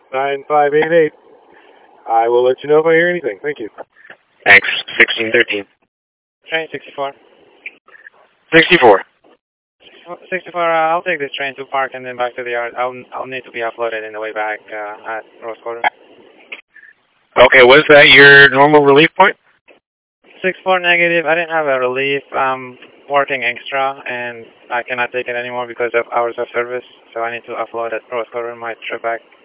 9588. I will let you know if I hear anything. Thank you. Thanks. 1613. Train 64. 64. 64, I'll take this train to Park and then back to the yard. I'll need to be uploaded in the way back at Rose Quarter. Okay, was that your normal relief point? 64 negative. I didn't have a relief. I'm working extra and I cannot take it anymore because of hours of service. So I need to upload at Rose Quarter my trip back.